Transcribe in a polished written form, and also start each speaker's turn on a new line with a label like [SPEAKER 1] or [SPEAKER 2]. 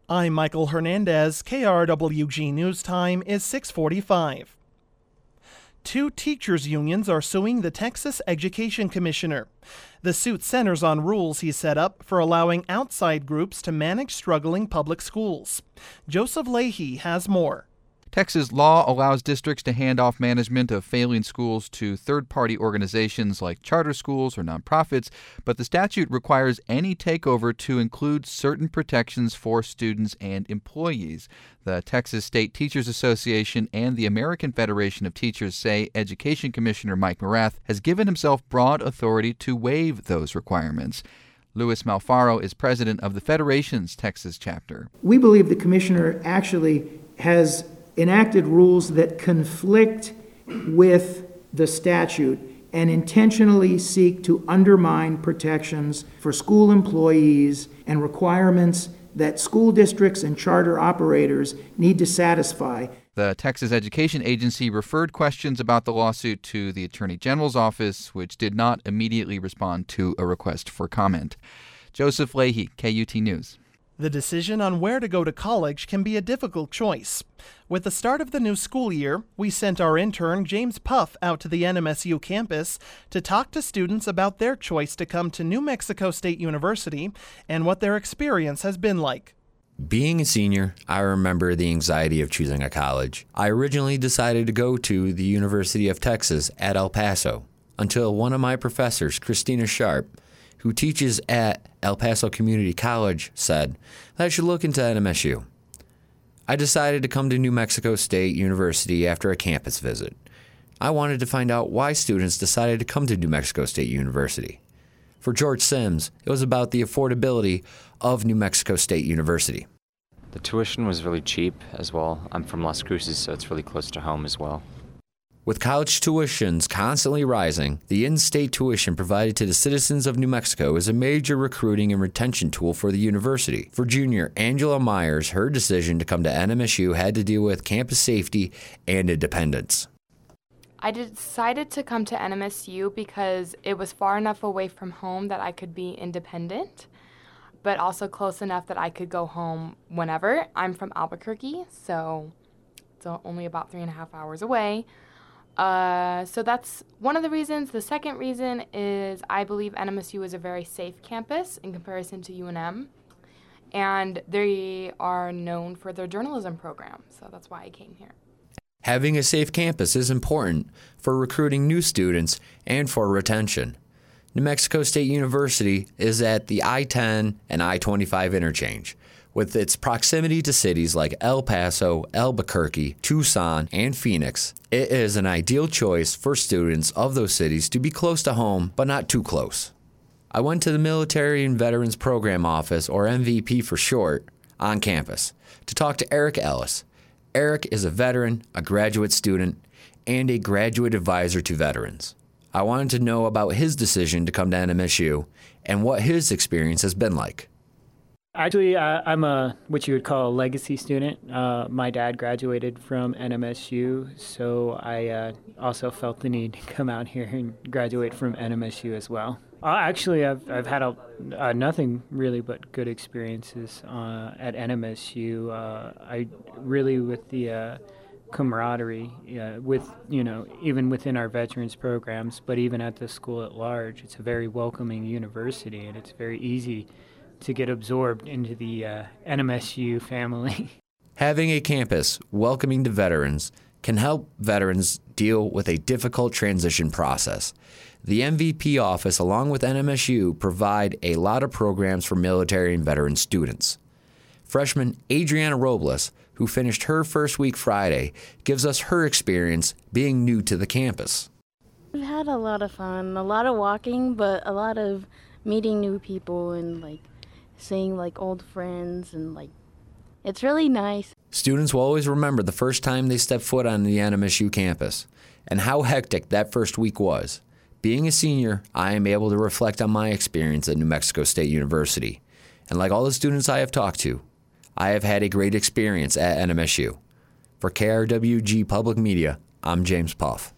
[SPEAKER 1] I'm Michael Hernandez. KRWG News Time is 6:45. Two teachers' unions are suing the Texas Education Commissioner. The suit centers on rules he set up for allowing outside groups to manage struggling public schools. Joseph Leahy has more.
[SPEAKER 2] Texas law allows districts to hand off management of failing schools to third-party organizations like charter schools or nonprofits, but the statute requires any takeover to include certain protections for students and employees. The Texas State Teachers Association and the American Federation of Teachers say Education Commissioner Mike Morath has given himself broad authority to waive those requirements. Louis Malfaro is president of the Federation's Texas chapter.
[SPEAKER 3] We believe the commissioner actually has enacted rules that conflict with the statute and intentionally seek to undermine protections for school employees and requirements that school districts and charter operators need to satisfy.
[SPEAKER 2] The Texas Education Agency referred questions about the lawsuit to the Attorney General's office, which did not immediately respond to a request for comment. Joseph Leahy, KUT News.
[SPEAKER 1] The decision on where to go to college can be a difficult choice. With the start of the new school year, we sent our intern James Puff out to the NMSU campus to talk to students about their choice to come to New Mexico State University and what their experience has been like.
[SPEAKER 4] Being a senior, I remember the anxiety of choosing a college. I originally decided to go to the University of Texas at El Paso until one of my professors, Christina Sharp, who teaches at El Paso Community College, said that I should look into NMSU. I decided to come to New Mexico State University after a campus visit. I wanted to find out why students decided to come to New Mexico State University. For George Sims, it was about the affordability of New Mexico State University.
[SPEAKER 5] The tuition was really cheap as well. I'm from Las Cruces, so it's really close to home as well.
[SPEAKER 4] With college tuitions constantly rising, the in-state tuition provided to the citizens of New Mexico is a major recruiting and retention tool for the university. For junior Angela Myers, her decision to come to NMSU had to deal with campus safety and independence.
[SPEAKER 6] I decided to come to NMSU because it was far enough away from home that I could be independent, but also close enough that I could go home whenever. I'm from Albuquerque, so it's only about 3.5 hours away. So that's one of the reasons. The second reason is I believe NMSU is a very safe campus in comparison to UNM, and they are known for their journalism program, so that's why I came here.
[SPEAKER 4] Having a safe campus is important for recruiting new students and for retention. New Mexico State University is at the I-10 and I-25 interchange. With its proximity to cities like El Paso, Albuquerque, Tucson, and Phoenix, it is an ideal choice for students of those cities to be close to home, but not too close. I went to the Military and Veterans Program Office, or MVP for short, on campus to talk to Eric Ellis. Eric is a veteran, a graduate student, and a graduate advisor to veterans. I wanted to know about his decision to come to NMSU and what his experience has been like.
[SPEAKER 7] Actually, I'm what you would call a legacy student. My dad graduated from NMSU, so I also felt the need to come out here and graduate from NMSU as well. Actually, I've had nothing really but good experiences at NMSU. I really, with the camaraderie, with even within our veterans programs, but even at the school at large, it's a very welcoming university, and it's very easy to get absorbed into the NMSU family.
[SPEAKER 4] Having a campus welcoming to veterans can help veterans deal with a difficult transition process. The MVP office, along with NMSU, provide a lot of programs for military and veteran students. Freshman Adriana Robles, who finished her first week Friday, gives us her experience being new to the campus.
[SPEAKER 8] I've had a lot of fun, a lot of walking, but a lot of meeting new people and seeing old friends, and it's really nice.
[SPEAKER 4] Students will always remember the first time they stepped foot on the NMSU campus and how hectic that first week was. Being a senior, I am able to reflect on my experience at New Mexico State University. And like all the students I have talked to, I have had a great experience at NMSU. For KRWG Public Media, I'm James Puff.